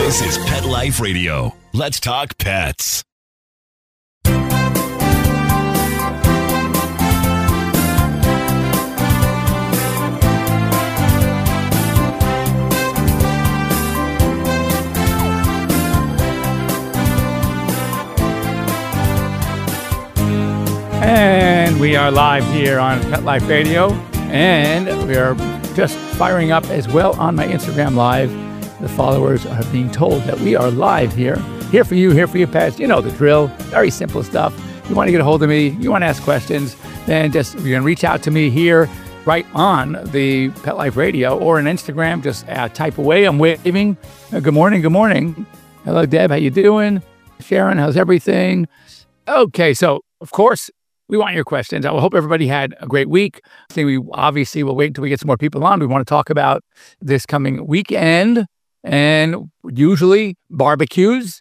This is Pet Life Radio. Let's talk pets. And we are live here on Pet Life Radio, and we are just firing up as well on my Instagram Live. The followers are being told that we are live here for you, here for your pets. You know the drill, very simple stuff. You want to get a hold of me, you want to ask questions, then just you can reach out to me here right on the Pet Life Radio or on Instagram. Just type away. I'm waving. Good morning, good morning. Hello, Deb, how you doing? Sharon, how's everything? Okay, so of course, we want your questions. I hope everybody had a great week. I think we obviously will wait until we get some more people on. We want to talk about this coming weekend and usually barbecues.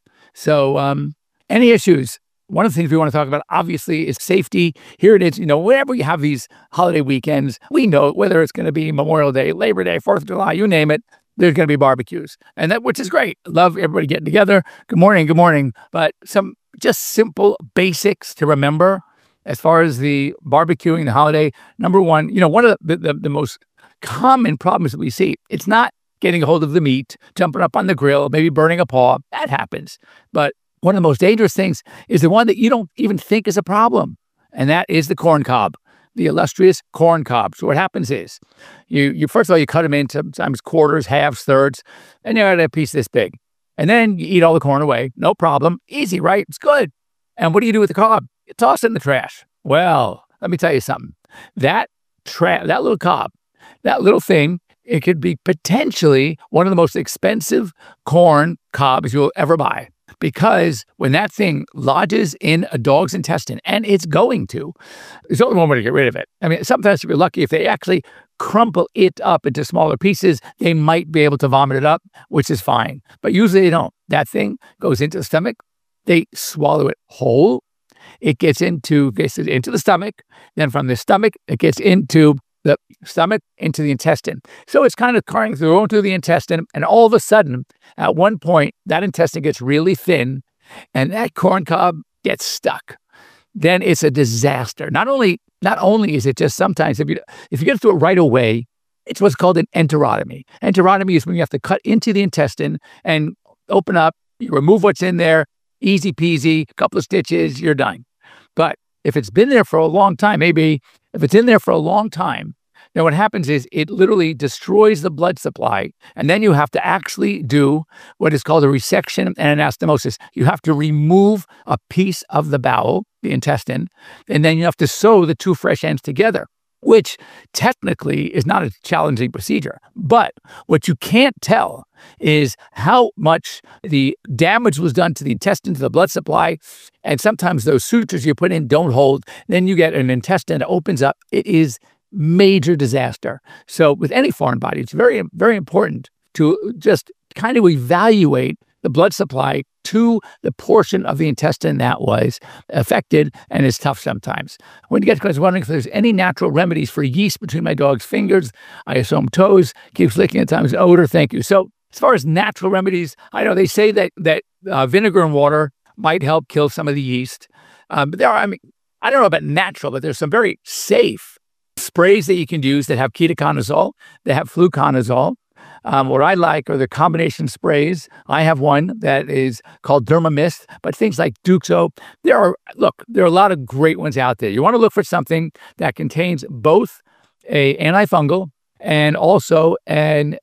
So any issues? One of the things we want to talk about, obviously, is safety. Here it is. Whenever you have these holiday weekends, we know whether it's going to be Memorial Day, Labor Day, 4th of July, you name it, there's going to be barbecues. And which is great. Love everybody getting together. Good morning, good morning. But some just simple basics to remember as far as the barbecuing, the holiday. Number one, one of the most common problems that we see, it's not getting a hold of the meat, jumping up on the grill, maybe burning a paw. That happens. But one of the most dangerous things is the one that you don't even think is a problem, and that is the corn cob, the illustrious corn cob. So what happens is, you first of all, you cut them into sometimes quarters, halves, thirds, and you got a piece this big. And then you eat all the corn away. No problem. Easy, right? It's good. And what do you do with the cob? You toss it in the trash. Well, let me tell you something. That little cob, that little thing, it could be potentially one of the most expensive corn cobs you'll ever buy. Because when that thing lodges in a dog's intestine, and it's going to, there's only one way to get rid of it. I mean, sometimes if you're lucky, if they actually crumple it up into smaller pieces, they might be able to vomit it up, which is fine. But usually they don't. That thing goes into the stomach. They swallow it whole. It gets into the stomach. Then from the stomach, it gets into the stomach, into the intestine. So it's kind of going through the intestine. And all of a sudden, at one point, that intestine gets really thin and that corn cob gets stuck. Then it's a disaster. Not only is it just sometimes, if you get to it right away, it's what's called an enterotomy. Enterotomy is when you have to cut into the intestine and open up, you remove what's in there, easy peasy, a couple of stitches, you're done. But if it's been there for a long time, maybe if it's in there for a long time, then what happens is it literally destroys the blood supply. And then you have to actually do what is called a resection and anastomosis. You have to remove a piece of the bowel, the intestine, and then you have to sew the two fresh ends together, which technically is not a challenging procedure. But what you can't tell is how much the damage was done to the intestine, to the blood supply. And sometimes those sutures you put in don't hold. Then you get an intestine that opens up. It is major disaster. So with any foreign body, it's very, very important to just kind of evaluate the blood supply to the portion of the intestine that was affected, and it's tough sometimes. When you get to wondering if there's any natural remedies for yeast between my dog's fingers, I assume toes, keeps licking at times, odor, thank you. So as far as natural remedies, I know they say that vinegar and water might help kill some of the yeast. But I don't know about natural, but there's some very safe sprays that you can use that have ketoconazole, they have fluconazole. What I like are the combination sprays. I have one that is called Dermamist, but things like Duxo, there are a lot of great ones out there. You want to look for something that contains both a antifungal and also an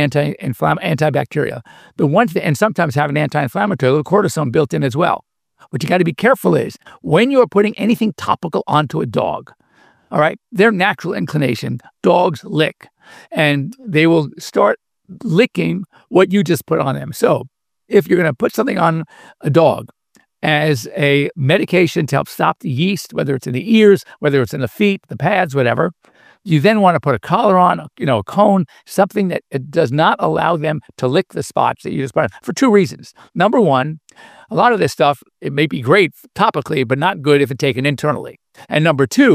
antibacterial. The ones and sometimes have an anti-inflammatory, a little cortisone built in as well. What you got to be careful is when you are putting anything topical onto a dog, all right, their natural inclination, dogs lick, and they will start licking what you just put on them. So if you're going to put something on a dog as a medication to help stop the yeast, whether it's in the ears, whether it's in the feet, the pads, whatever, you then want to put a collar on, a cone, something that it does not allow them to lick the spots that you just put on, for two reasons. Number one, a lot of this stuff, it may be great topically, but not good if it's taken internally. And number two,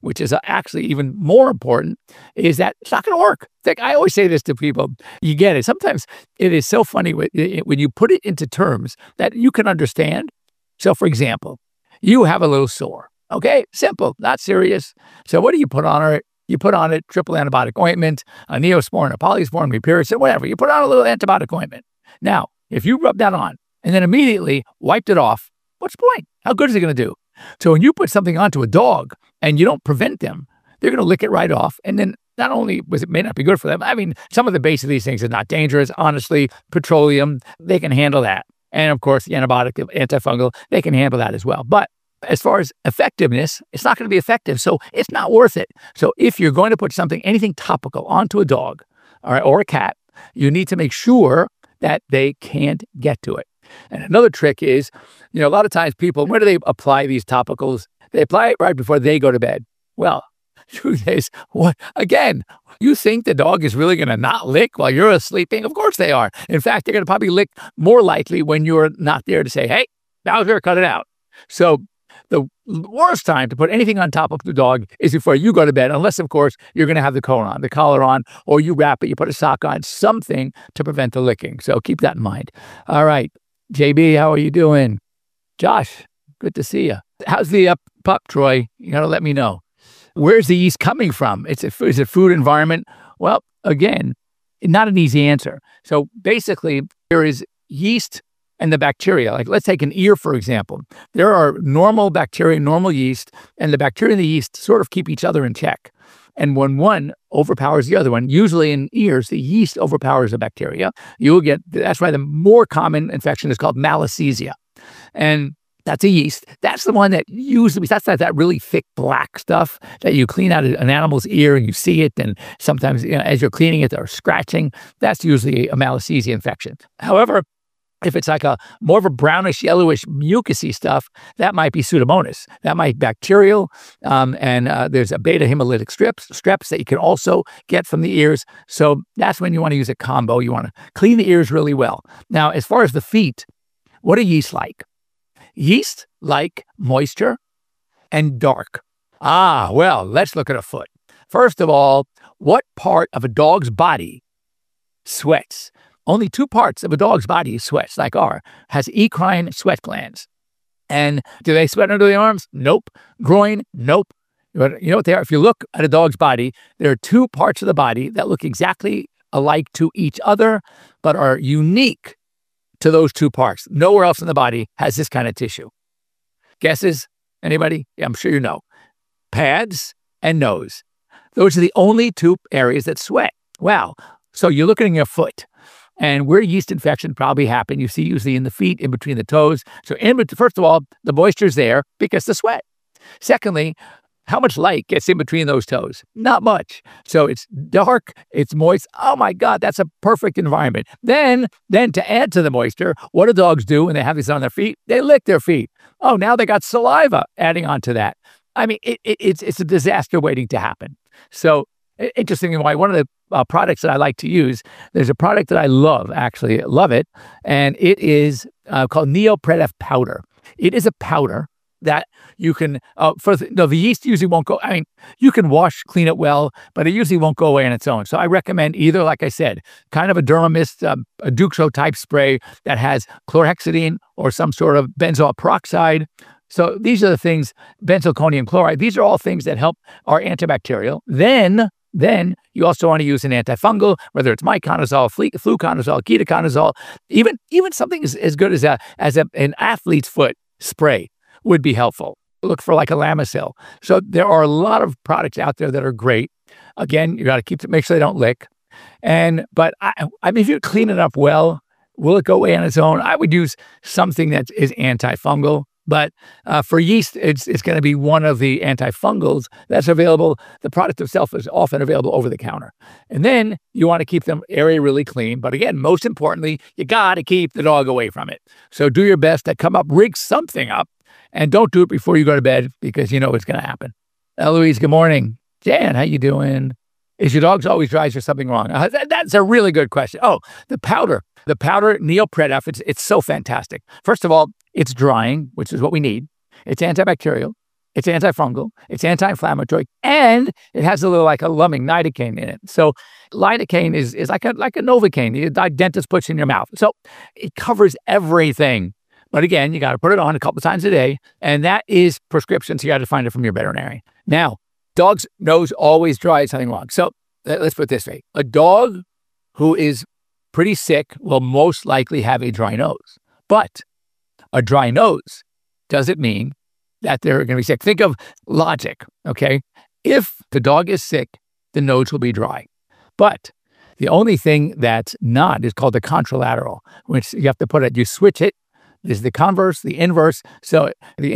which is actually even more important, is that it's not going to work. Like I always say this to people, you get it. Sometimes it is so funny when you put it into terms that you can understand. So, for example, you have a little sore. Okay, simple, not serious. So what do you put on it? You put on it triple antibiotic ointment, a Neosporin, a Polysporin, Mupirocin, whatever. You put on a little antibiotic ointment. Now, if you rub that on and then immediately wiped it off, what's the point? How good is it going to do? So when you put something onto a dog and you don't prevent them, they're going to lick it right off. And then not only may not be good for them, I mean, some of the base of these things are not dangerous. Honestly, petroleum, they can handle that. And of course, the antibiotic, antifungal, they can handle that as well. But as far as effectiveness, it's not going to be effective. So it's not worth it. So if you're going to put anything topical onto a dog, all right, or a cat, you need to make sure that they can't get to it. And another trick is, a lot of times people, where do they apply these topicals? They apply it right before they go to bed. Well, truth is, again, you think the dog is really going to not lick while you're sleeping? Of course they are. In fact, they're going to probably lick more likely when you're not there to say, hey, Bowser, cut it out. So the worst time to put anything on top of the dog is before you go to bed, unless, of course, you're going to have the collar on, or you wrap it, you put a sock on, something to prevent the licking. So keep that in mind. All right. JB, how are you doing? Josh, good to see you. How's the pup, Troy? You got to let me know. Where's the yeast coming from? Is it food environment? Well, again, not an easy answer. So basically, there is yeast and the bacteria. Like let's take an ear, for example. There are normal bacteria, normal yeast, and the bacteria and the yeast sort of keep each other in check. And when one overpowers the other one, usually in ears, the yeast overpowers the bacteria. That's why the more common infection is called malassezia. And that's a yeast. That's the one that usually, that's that really thick black stuff that you clean out an animal's ear and you see it. And sometimes as you're cleaning it or scratching, that's usually a malassezia infection. However, if it's like more of a brownish, yellowish, mucousy stuff, that might be Pseudomonas. That might be bacterial, and there's a beta hemolytic streps that you can also get from the ears. So that's when you want to use a combo. You want to clean the ears really well. Now, as far as the feet, what are yeast like? Yeast like moisture and dark. Well, let's look at a foot. First of all, what part of a dog's body sweats? Only 2 parts of a dog's body sweats, like has eccrine sweat glands. And do they sweat under the arms? Nope. Groin? Nope. But you know what they are? If you look at a dog's body, there are 2 parts of the body that look exactly alike to each other, but are unique to those 2 parts. Nowhere else in the body has this kind of tissue. Guesses? Anybody? Yeah, I'm sure you know. Pads and nose. Those are the only 2 areas that sweat. Wow. So you're looking at your foot. And where yeast infection probably happened, you see usually in the feet, in between the toes. So first of all, the moisture's there because the sweat. Secondly, how much light gets in between those toes? Not much. So it's dark, it's moist. Oh my God, that's a perfect environment. Then to add to the moisture, what do dogs do when they have this on their feet? They lick their feet. Oh, now they got saliva adding on to that. I mean, it's a disaster waiting to happen. So interestingly, why one of the products that I like to use, there's a product that I love it, and it is called Neopret F powder. It is a powder that you can, the yeast usually won't go, you can clean it well, but it usually won't go away on its own. So I recommend either, like I said, kind of a Dermamist, a Duxo type spray that has chlorhexidine or some sort of benzoyl peroxide. So these are the things, benzalkonium chloride, these are all things that help our antibacterial. Then you also want to use an antifungal, whether it's miconazole, fluconazole, ketoconazole, even something as good as an athlete's foot spray would be helpful. Look for like a Lamisil. So there are a lot of products out there that are great. Again, you got to make sure they don't lick. But if you clean it up well, will it go away on its own? I would use something that is antifungal. But for yeast, it's going to be one of the antifungals that's available. The product itself is often available over the counter. And then you want to keep the area really clean. But again, most importantly, you got to keep the dog away from it. So do your best to rig something up, and don't do it before you go to bed because you know it's going to happen. Eloise, good morning. Jan, how you doing? Is your dog's always dry? Is there something wrong? That's a really good question. Oh, the powder Neopret F, it's so fantastic. First of all, it's drying, which is what we need. It's antibacterial. It's antifungal, it's anti-inflammatory, and it has a little like a Lumming lidocaine in it. So lidocaine is like a Novocaine the dentist puts in your mouth. So it covers everything. But again, you got to put it on a couple of times a day, and that is prescription. So you got to find it from your veterinarian. Now, dog's nose always dry is something wrong. So let's put it this way. A dog who is pretty sick will most likely have a dry nose. But a dry nose doesn't mean that they're going to be sick. Think of logic, okay? If the dog is sick, the nose will be dry. But the only thing that's not is called the contralateral, which you have to put it, you switch it. There's the converse, the inverse. So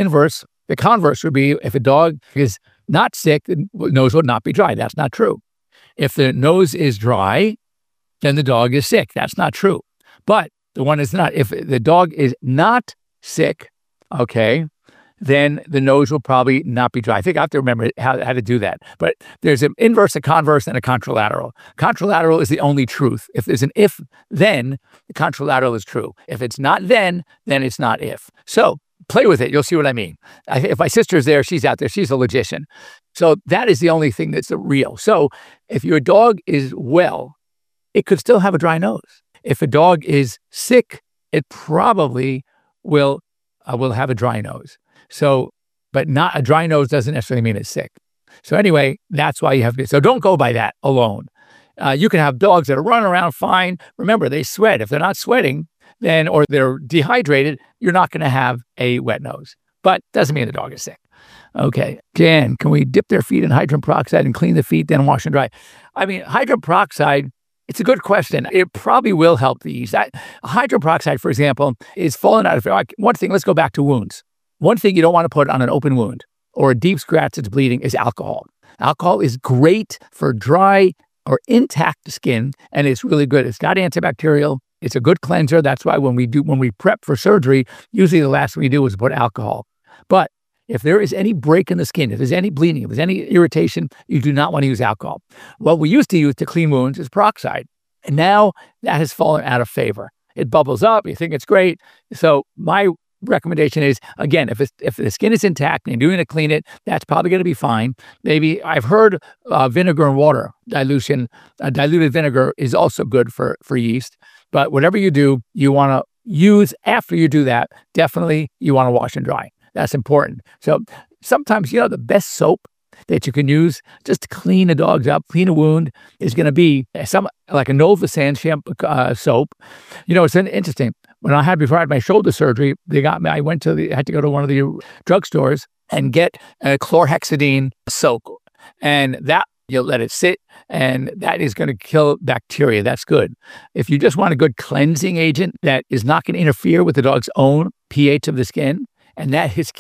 the converse would be if a dog is not sick, the nose would not be dry. That's not true. If the nose is dry, then the dog is sick. That's not true. But the one is not. If the dog is not sick, okay, then the nose will probably not be dry. I think I have to remember how to do that. But there's an inverse, a converse, and a contralateral. Contralateral is the only truth. If there's an if, then the contralateral is true. If it's not then it's not if. So play with it. You'll see what I mean. If my sister's there, she's out there. She's a logician. So that is the only thing that's real. So if your dog is well, it could still have a dry nose. If a dog is sick, it probably will have a dry nose. So, but not a dry nose doesn't necessarily mean it's sick. So anyway, that's why you have to. So don't go by that alone. You can have dogs that are running around fine. Remember, they sweat. If they're not sweating, then or they're dehydrated, you're not going to have a wet nose. But doesn't mean the dog is sick. Okay, Jan, can we dip their feet in hydrogen peroxide and clean the feet, then wash and dry? I mean, hydrogen peroxide. It's a good question. It probably will help these. Hydrogen peroxide, for example, is falling out of one thing. Let's go back to wounds. One thing you don't want to put on an open wound or a deep scratch that's bleeding is alcohol. Alcohol is great for dry or intact skin, and it's really good. It's got antibacterial. It's a good cleanser. That's why when we prep for surgery, usually the last thing we do is put alcohol. But if there is any break in the skin, if there's any bleeding, if there's any irritation, you do not want to use alcohol. What we used to use to clean wounds is peroxide, and now that has fallen out of favor. It bubbles up. You think it's great. So my recommendation is, again, if the skin is intact and you're doing to clean it, that's probably going to be fine. Maybe I've heard vinegar and water dilution, diluted vinegar is also good for yeast. But whatever you do, you want to use after you do that. Definitely, you want to wash and dry. That's important. So sometimes, the best soap that you can use just to clean a dog's up, clean a wound, is going to be like a Novosan shampoo soap. It's interesting. Before I had my shoulder surgery, I had to go to one of the drugstores and get a chlorhexidine soap, and that you let it sit, and that is going to kill bacteria. That's good. If you just want a good cleansing agent that is not going to interfere with the dog's own pH of the skin, and that is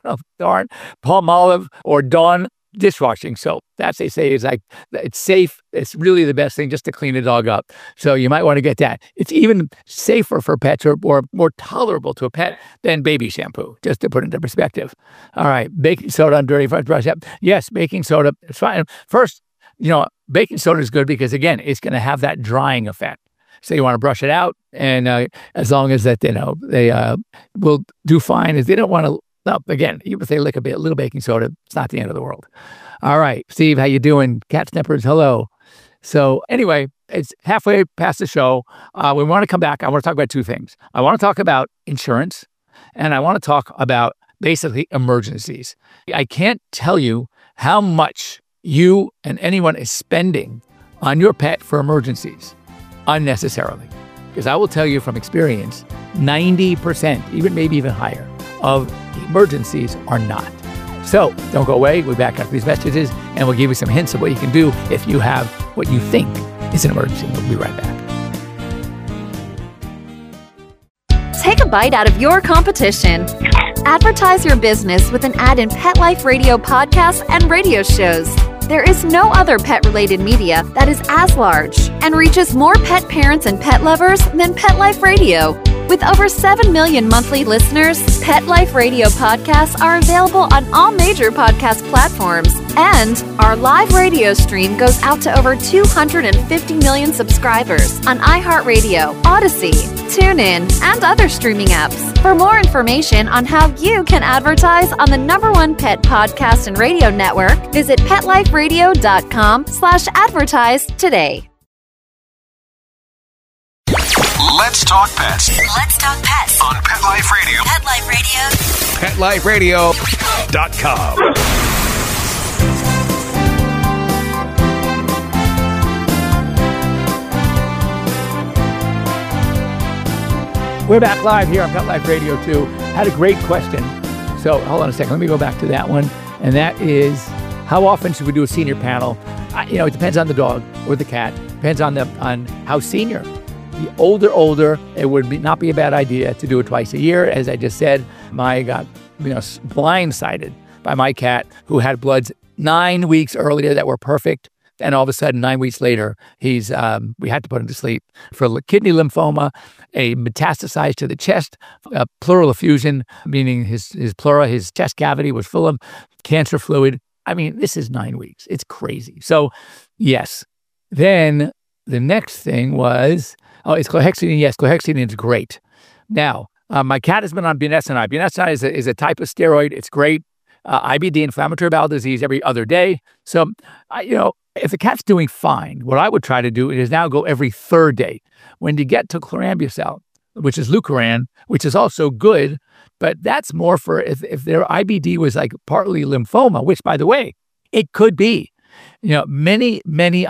Palmolive or Dawn dishwashing soap. That's, they say, is like, it's safe. It's really the best thing just to clean a dog up. So you might want to get that. It's even safer for pets or more tolerable to a pet than baby shampoo, just to put it into perspective. All right. Baking soda on dirty front brush. Yes, baking soda. It's fine. First, baking soda is good because, again, it's going to have that drying effect. So you want to brush it out. And as long as that, they will do fine. If they don't want to, again, even if they lick a little baking soda, it's not the end of the world. All right, Steve, how you doing? Cat Snippers, hello. So anyway, it's halfway past the show. We want to come back. I want to talk about two things. I want to talk about insurance, and I want to talk about basically emergencies. I can't tell you how much you and anyone is spending on your pet for emergencies unnecessarily. Because I will tell you from experience, 90%, maybe even higher, of emergencies are not. So don't go away. We'll be back after these messages, and we'll give you some hints of what you can do if you have what you think is an emergency. We'll be right back. Take a bite out of your competition. Advertise your business with an ad in Pet Life Radio podcasts and radio shows. There is no other pet-related media that is as large and reaches more pet parents and pet lovers than Pet Life Radio. With over 7 million monthly listeners, Pet Life Radio podcasts are available on all major podcast platforms. And our live radio stream goes out to over 250 million subscribers on iHeartRadio, Odyssey, TuneIn, and other streaming apps. For more information on how you can advertise on the #1 pet podcast and radio network, visit PetLifeRadio.com/advertise today. Let's talk pets Let's talk pets on Pet Life Radio. Pet Life Radio. PetLifeRadio.com. We're back live here on Pet Life Radio 2. Had a great question. So hold on a second. Let me go back to that one. And that is, how often should we do a senior panel? It depends on the dog or the cat. Depends on how senior. The older, it would not be a bad idea to do it twice a year. As I just said, I got blindsided by my cat who had bloods 9 weeks earlier that were perfect. And all of a sudden, 9 weeks later, we had to put him to sleep for kidney lymphoma, a metastasized to the chest, a pleural effusion, meaning his pleura, his chest cavity was full of cancer fluid. I mean, this is 9 weeks. It's crazy. So, yes. Then the next thing was, it's chlorhexidine. Yes, chlorhexidine is great. Now, my cat has been on budesonide. Budesonide is a type of steroid. It's great. IBD, inflammatory bowel disease, every other day. So, if the cat's doing fine, what I would try to do is now go every third day. When you get to chlorambucil, which is Leukeran, which is also good, but that's more for if their IBD was like partly lymphoma, which, by the way, it could be. Many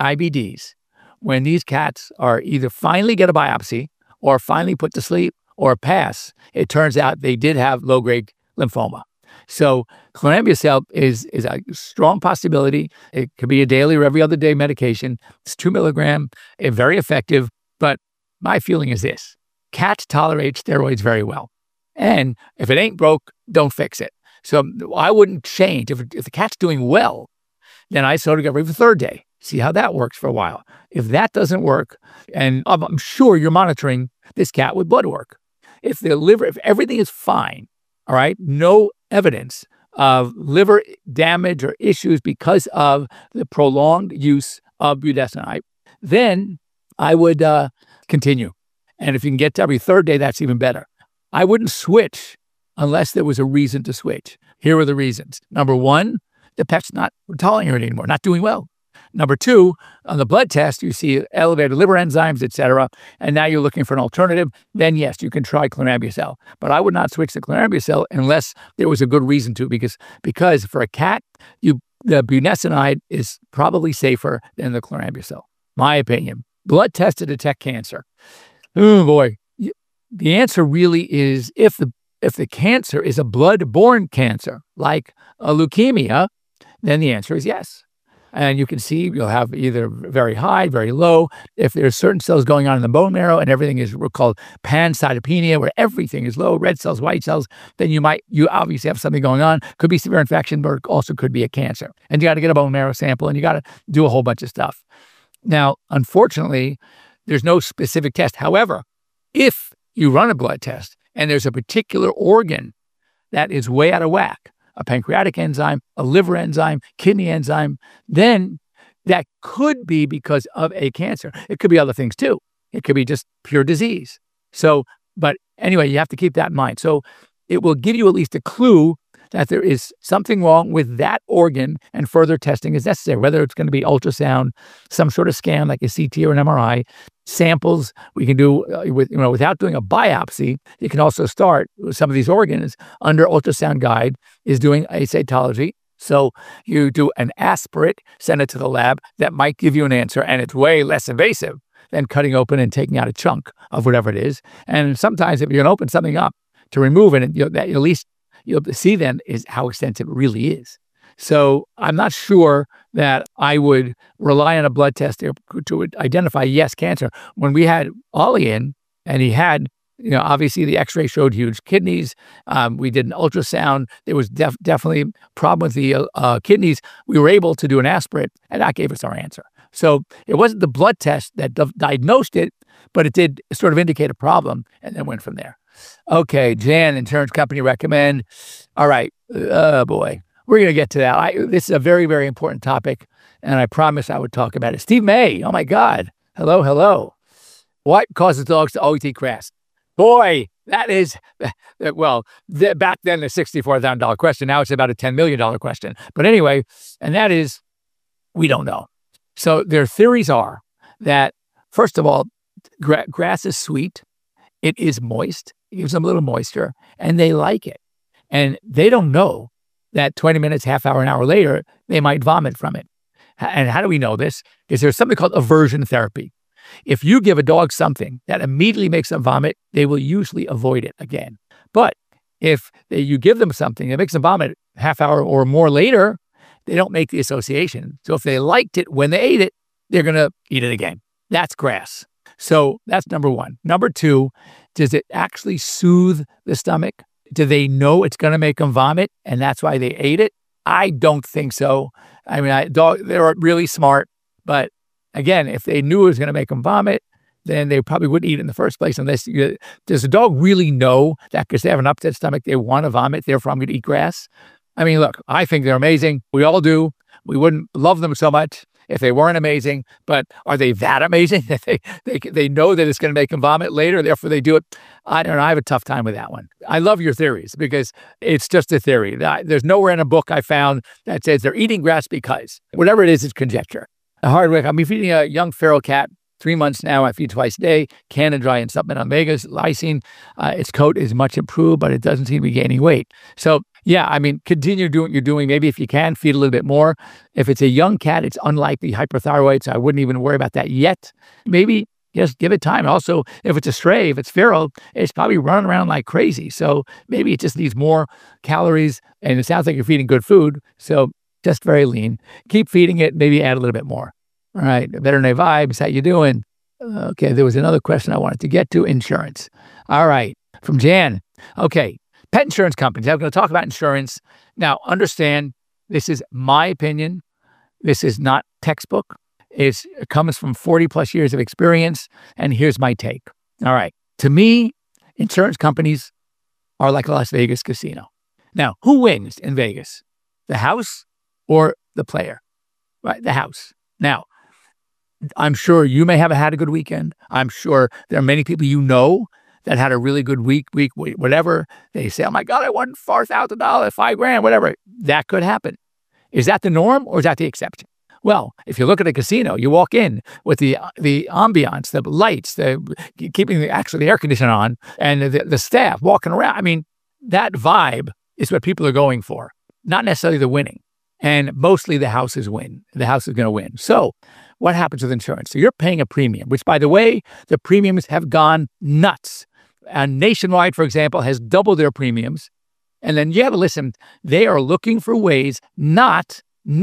IBDs, when these cats are either finally get a biopsy or finally put to sleep or pass, it turns out they did have low-grade lymphoma. So chlorambucil is a strong possibility. It could be a daily or every other day medication. It's 2 milligram, very effective. But my feeling is this: cats tolerate steroids very well. And if it ain't broke, don't fix it. So I wouldn't change. If the cat's doing well, then I sort of go every third day. See how that works for a while. If that doesn't work, and I'm sure you're monitoring this cat with blood work. If everything is fine, all right, no evidence of liver damage or issues because of the prolonged use of budesonide, then I would continue. And if you can get to every third day, that's even better. I wouldn't switch unless there was a reason to switch. Here are the reasons. Number one, the pet's not tolerating it anymore, not doing well. Number two, on the blood test, you see elevated liver enzymes, etc., and now you're looking for an alternative, then yes, you can try chlorambucil. But I would not switch to chlorambucil unless there was a good reason to, because for a cat, the budesonide is probably safer than the chlorambucil, my opinion. Blood test to detect cancer. Oh, boy. The answer really is if the cancer is a blood-borne cancer, like a leukemia, then the answer is yes. And you can see you'll have either very high, very low. If there's certain cells going on in the bone marrow and everything is called pancytopenia, where everything is low, red cells, white cells, then you obviously have something going on. Could be severe infection, but it also could be a cancer. And you got to get a bone marrow sample and you got to do a whole bunch of stuff. Now, unfortunately, there's no specific test. However, if you run a blood test and there's a particular organ that is way out of whack, a pancreatic enzyme, a liver enzyme, kidney enzyme, then that could be because of a cancer. It could be other things too. It could be just pure disease. So, but anyway, you have to keep that in mind. So it will give you at least a clue that there is something wrong with that organ and further testing is necessary, whether it's going to be ultrasound, some sort of scan like a CT or an MRI, samples we can do without doing a biopsy. You can also start with some of these organs under ultrasound guide is doing a cytology. So you do an aspirate, send it to the lab. That might give you an answer, and it's way less invasive than cutting open and taking out a chunk of whatever it is. And sometimes if you're going to open something up to remove it, at least you'll see then is how extensive it really is. So I'm not sure that I would rely on a blood test to identify, yes, cancer. When we had Ollie in and he had, obviously the x-ray showed huge kidneys. We did an ultrasound. There was definitely a problem with the kidneys. We were able to do an aspirate and that gave us our answer. So it wasn't the blood test that diagnosed it, but it did sort of indicate a problem and then went from there. Okay, Jan, insurance company recommend. All right, boy, we're going to get to that. This is a very, very important topic, and I promised I would talk about it. Steve May, oh my God. Hello. What causes dogs to always eat grass? Boy, that is, well, back then the $64,000 question. Now it's about a $10 million question. But anyway, and that is, we don't know. So their theories are that, first of all, grass is sweet. It is moist. It gives them a little moisture, and they like it. And they don't know that 20 minutes, half hour, an hour later, they might vomit from it. And how do we know this? Because there's something called aversion therapy. If you give a dog something that immediately makes them vomit, they will usually avoid it again. But if you give them something that makes them vomit half hour or more later, they don't make the association. So if they liked it when they ate it, they're going to eat it again. That's grass. So that's number one. Number two, does it actually soothe the stomach? Do they know it's going to make them vomit and that's why they ate it? I don't think so. I mean, they're really smart, but again, if they knew it was going to make them vomit, then they probably wouldn't eat it in the first place unless does the dog really know that because they have an upset stomach, they want to vomit, therefore I'm going to eat grass? I mean, look, I think they're amazing. We all do. We wouldn't love them so much if they weren't amazing, but are they that amazing that they know that it's going to make them vomit later, therefore they do it? I don't know. I have a tough time with that one. I love your theories because it's just a theory. There's nowhere in a book I found that says they're eating grass because. Whatever it is, it's conjecture. Hardwick, I'm feeding a young feral cat 3 months now. I feed twice a day, Cannon Dry and supplement omegas, lysine. Its coat is much improved, but it doesn't seem to be gaining weight. So yeah, I mean, continue doing what you're doing. Maybe if you can, feed a little bit more. If it's a young cat, it's unlikely hyperthyroid, so I wouldn't even worry about that yet. Maybe just give it time. Also, if it's a stray, if it's feral, it's probably running around like crazy. So maybe it just needs more calories, and it sounds like you're feeding good food. So just very lean. Keep feeding it, maybe add a little bit more. All right, Veterinary Vibes, how you doing? Okay, there was another question I wanted to get to, insurance. All right, from Jan. Okay, pet insurance companies. I'm going to talk about insurance. Now, understand, this is my opinion. This is not textbook. It comes from 40 plus years of experience, and here's my take. All right, to me, insurance companies are like a Las Vegas casino. Now, who wins in Vegas? The house or the player? Right, the house. Now, I'm sure you may have had a good weekend. I'm sure there are many people you know that had a really good week, whatever. They say, oh my God, I won $4,000, $5,000, whatever. That could happen. Is that the norm or is that the exception? Well, if you look at a casino, you walk in with the ambiance, the lights, keeping the air conditioner on, and the staff walking around. I mean, that vibe is what people are going for, not necessarily the winning. And mostly the houses win. The house is going to win. So what happens with insurance? So you're paying a premium, which, by the way, the premiums have gone nuts. And Nationwide, for example, has doubled their premiums. And then you have to listen, they are looking for ways not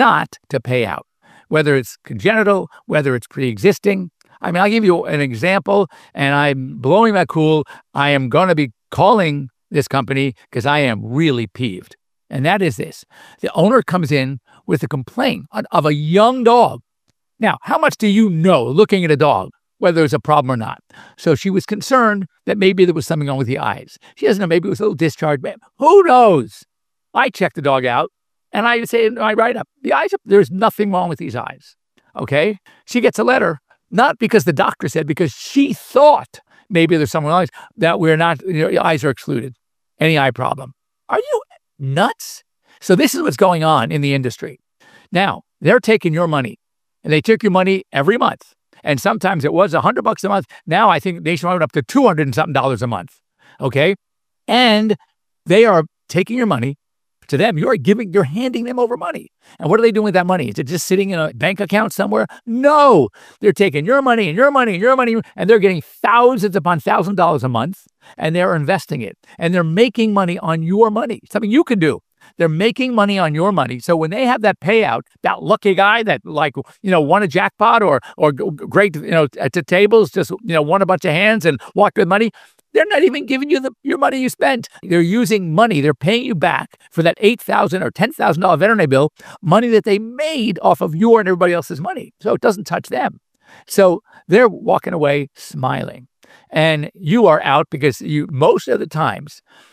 to pay out, whether it's congenital, whether it's pre-existing. I mean, I'll give you an example, and I'm blowing my cool. I am going to be calling this company because I am really peeved. And that is this. The owner comes in with a complaint of a young dog. Now, how much do you know looking at a dog, whether it's a problem or not? So she was concerned that maybe there was something wrong with the eyes. She doesn't know, maybe it was a little discharge. Who knows? I check the dog out and I say, I write up, the eyes, there's nothing wrong with these eyes. Okay? She gets a letter, not because the doctor said, because she thought maybe there's someone else that we're not, your eyes are excluded. Any eye problem. Are you nuts? So this is what's going on in the industry. Now, they're taking your money, and they took your money every month. And sometimes it was $100 a month. Now I think Nationwide went up to $200 and something a month. Okay. And they are taking your money. To them, you're handing them over money. And what are they doing with that money? Is it just sitting in a bank account somewhere? No, they're taking your money and your money and your money, and they're getting thousands upon $1,000 a month, and they're investing it. And they're making money on your money, something you can do. They're making money on your money. So when they have that payout, that lucky guy that won a jackpot or great, at the tables, just, won a bunch of hands and walked with money, they're not even giving you your money you spent. They're using money. They're paying you back for that $8,000 or $10,000 veterinary bill, money that they made off of your and everybody else's money. So it doesn't touch them. So they're walking away smiling. And you are out because most of the time,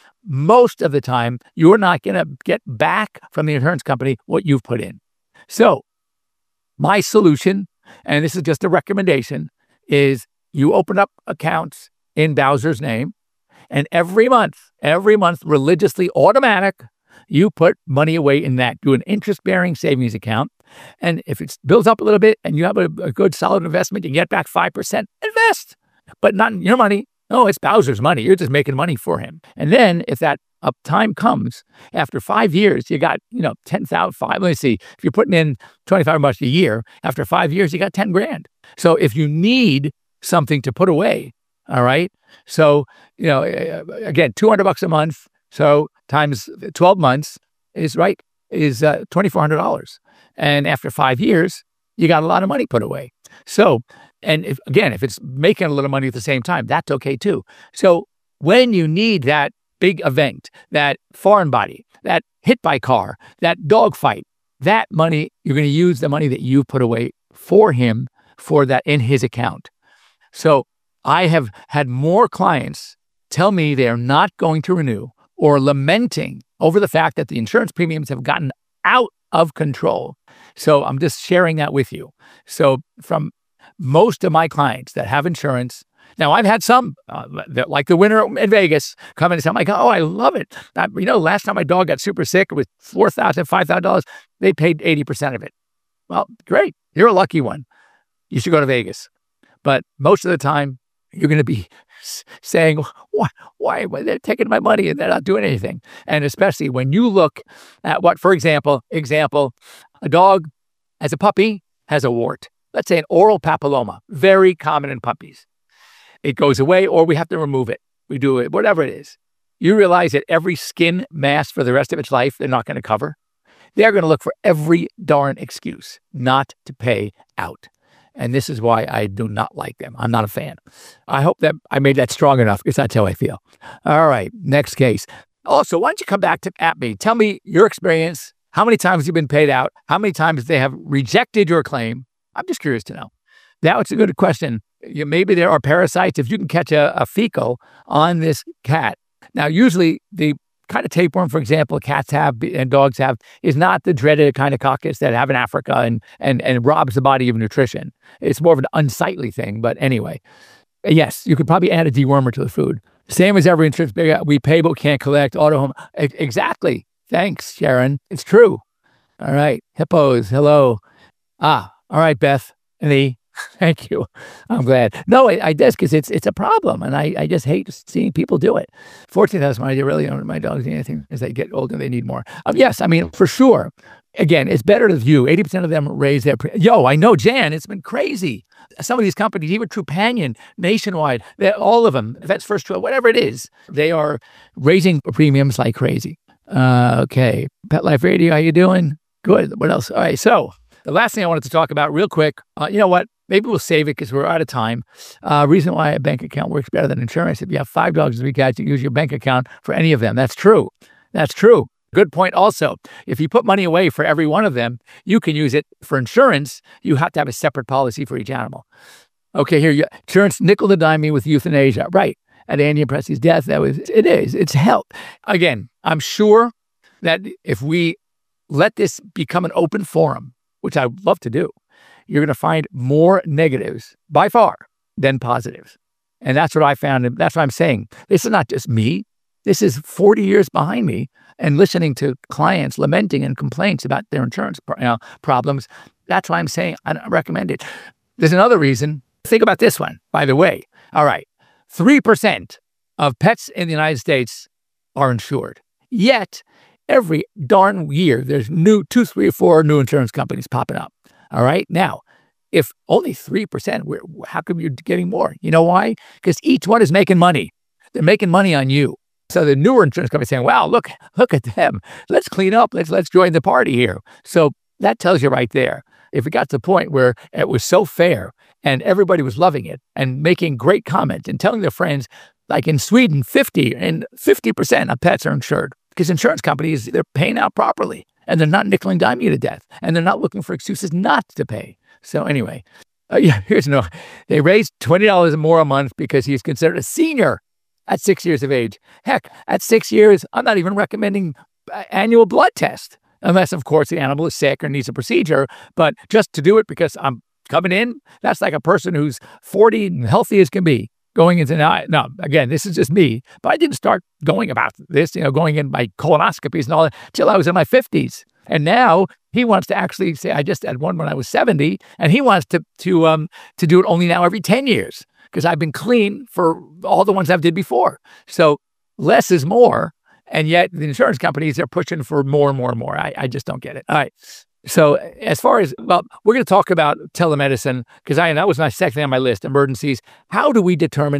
you're not going to get back from the insurance company what you've put in. So my solution, and this is just a recommendation, is you open up accounts in Bowser's name, And every month, religiously automatic, you put money away in that. Do an interest-bearing savings account. And if it builds up a little bit and you have a good solid investment, you get back 5%, invest. But not your money. No, it's Bowser's money. You're just making money for him. And then if that time comes, after 5 years, you got, 10,000, let me see, if you're putting in $25 a year, after 5 years, you got 10 grand. So if you need something to put away, all right? So, again, $200 a month. So times 12 months is $2,400. And after 5 years, you got a lot of money put away. So, and if it's making a little money at the same time, that's okay too. So when you need that big event, that foreign body, that hit by car, that dog fight, that money, you're going to use the money that you put away for him for that in his account. So I have had more clients tell me they're not going to renew or lamenting over the fact that the insurance premiums have gotten out of control. So I'm just sharing that with you. So from most of my clients that have insurance, now I've had some, like the winner in Vegas, come in and say, I'm like, oh, I love it. Last time my dog got super sick, it was $4,000, $5,000. They paid 80% of it. Well, great. You're a lucky one. You should go to Vegas. But most of the time, you're going to be saying, why they're taking my money and they're not doing anything. And especially when you look at what, for example, a dog as a puppy has a wart. Let's say an oral papilloma, very common in puppies. It goes away or we have to remove it. We do it, whatever it is. You realize that every skin mask for the rest of its life, they're not going to cover. They're going to look for every darn excuse not to pay out. And this is why I do not like them. I'm not a fan. I hope that I made that strong enough because that's how I feel. All right, next case. Also, why don't you come back at me? Tell me your experience. How many times you've been paid out? How many times they have rejected your claim? I'm just curious to know. That was a good question. Maybe there are parasites. If you can catch a fecal on this cat. Now, usually the kind of tapeworm, for example, cats have and dogs have is not the dreaded kind of coccus that have in Africa and robs the body of nutrition. It's more of an unsightly thing. But anyway, yes, you could probably add a dewormer to the food. Same as every insurance, we pay but we can't collect. Auto home. Exactly. Thanks, Sharon. It's true. All right. Hippos. Hello. All right, Beth. Thank you. I'm glad. No, I just because it's a problem, and I just hate seeing people do it. Fortunately, that's why I really don't. My dogs need anything as they get older, they need more. Yes, I mean for sure. Again, it's better to view. 80% of them raise their. I know, Jan. It's been crazy. Some of these companies, even Trupanion, Nationwide, all of them, Vets First Choice, whatever it is, they are raising premiums like crazy. Okay, Pet Life Radio, how you doing? Good. What else? All right, so. The last thing I wanted to talk about real quick, you know what? Maybe we'll save it because we're out of time. Reason why a bank account works better than insurance. If you have 5 dogs and 3 cats, you can use your bank account for any of them. That's true. That's true. Good point also. If you put money away for every one of them, you can use it for insurance. You have to have a separate policy for each animal. Okay, here, insurance nickel and dime me with euthanasia. Right. At Andy and Presley's death, it's help. Again, I'm sure that if we let this become an open forum, which I would love to do, you're going to find more negatives by far than positives. And that's what I found. And that's what I'm saying. This is not just me. This is 40 years behind me and listening to clients lamenting and complaints about their insurance problems. That's why I'm saying I don't recommend it. There's another reason. Think about this one, by the way. All right. 3% of pets in the United States are insured. Yet, every darn year, there's 2, 3, or 4 new insurance companies popping up. All right. Now, if only 3%, how come you're getting more? You know why? Because each one is making money. They're making money on you. So the newer insurance company is saying, wow, look at them. Let's clean up. Let's join the party here. So that tells you right there. If it got to the point where it was so fair and everybody was loving it and making great comments and telling their friends, like in Sweden, 50% of pets are insured because insurance companies, they're paying out properly and they're not nickel and diming you to death and they're not looking for excuses not to pay. So anyway, here's no. They raised $20 more a month because he's considered a senior at 6 years of age. Heck, at 6 years, I'm not even recommending annual blood test, unless, of course, the animal is sick or needs a procedure. But just to do it because I'm coming in, that's like a person who's 40 and healthy as can be. going into now, again, this is just me, but I didn't start going about this, going in my colonoscopies and all that till I was in my 50s. And now he wants to actually say, I just had one when I was 70, and he wants to do it only now every 10 years because I've been clean for all the ones I've did before. So less is more. And yet the insurance companies are pushing for more and more and more. I just don't get it. All right. So as far as, we're going to talk about telemedicine because that was my second thing on my list, emergencies. How do we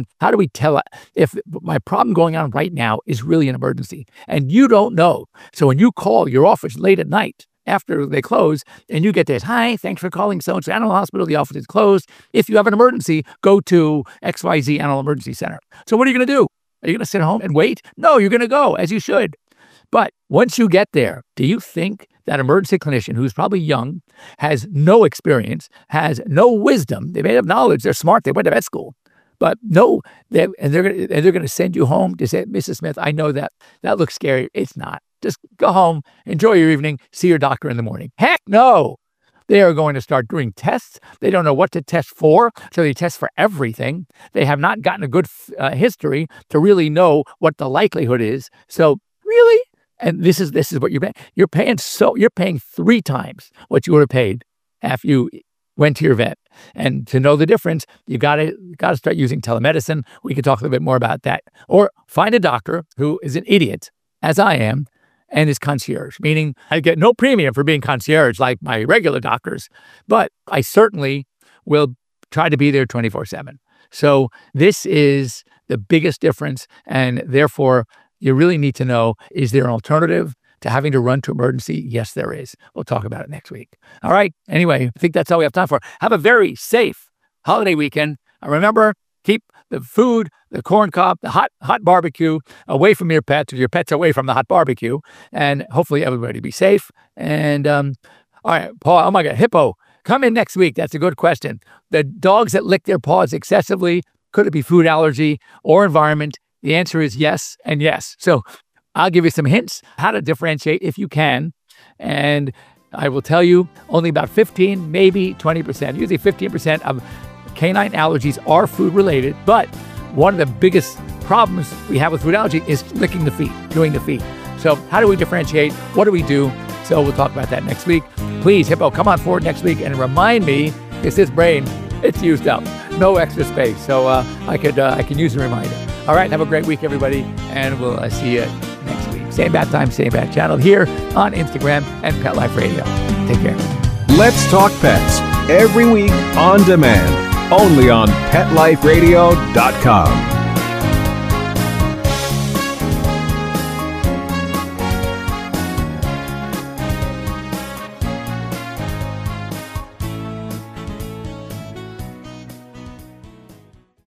tell if my problem going on right now is really an emergency? And you don't know. So when you call your office late at night after they close and you get this, hi, thanks for calling so-and-so Animal Hospital. The office is closed. If you have an emergency, go to XYZ Animal Emergency Center. So what are you going to do? Are you going to sit home and wait? No, you're going to go as you should. But once you get there, do you think that emergency clinician who's probably young, has no experience, has no wisdom, they may have knowledge, they're smart, they went to vet school, but no, they're going to send you home to say, Mrs. Smith, I know that looks scary. It's not. Just go home, enjoy your evening, see your doctor in the morning. Heck no. They are going to start doing tests. They don't know what to test for, so they test for everything. They have not gotten a good history to really know what the likelihood is. So really, and this is what you're paying. You're paying 3 times what you would have paid after you went to your vet. And to know the difference, you got to start using telemedicine. We could talk a little bit more about that, or find a doctor who is an idiot, as I am, and is concierge, meaning I get no premium for being concierge like my regular doctors, but I certainly will try to be there 24/7. So this is the biggest difference, and therefore you really need to know, is there an alternative to having to run to emergency? Yes, there is. We'll talk about it next week. All right. Anyway, I think that's all we have time for. Have a very safe holiday weekend. And remember, keep the food, the corn cob, the hot barbecue away from your pets, or your pets away from the hot barbecue. And hopefully everybody be safe. And all right, Paul, oh my God, Hippo, come in next week. That's a good question. The dogs that lick their paws excessively, could it be food allergy or environment? The answer is yes and yes. So I'll give you some hints how to differentiate if you can. And I will tell you only about 15, maybe 20%, usually 15% of canine allergies are food related. But one of the biggest problems we have with food allergy is licking the feet, chewing the feet. So how do we differentiate? What do we do? So we'll talk about that next week. Please, Hippo, come on forward next week and remind me, because this brain, it's used up. No extra space. So I can use a reminder. All right, have a great week, everybody, and we'll see you next week. Same bat time, same bat channel here on Instagram and Pet Life Radio. Take care. Let's Talk Pets, every week on demand, only on PetLifeRadio.com.